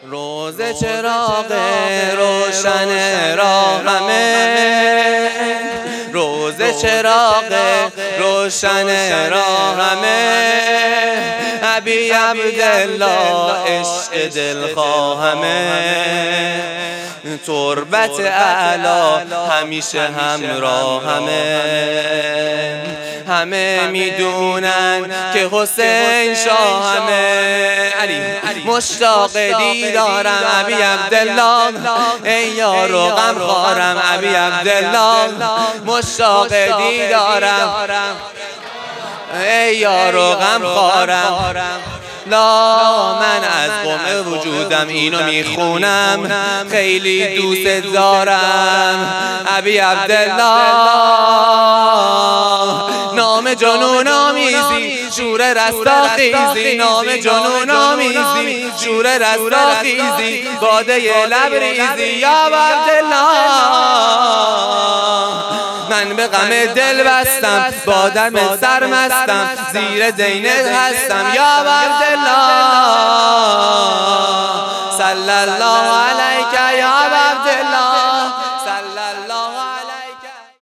روز چراغ روشن راهمه، روز چراغ روشن راهمه، ابی عبدالله عشق دلخواهمه، تربت اعلی همیشه همراهمه. همه میدونن که حسین شاهمه، مشتاق دیدارم ابی عبدالله، ای یار و غمخوارم ابی عبدالله، مشتاق دیدارم ای یار و غمخوارم. لا من از قم وجودم اینو میخونم، خیلی دوست دارم ابی عبدالله، نام جنون آمیزی شور رستاخیزی، نام جنون آمیزی شور رستاخیزی، باده لبریزی یا عبدالله، من به غم دل بستم با دم سرمستم، زیر زینب هستم یا عبدالله، صلی الله علیک یا عبدالله.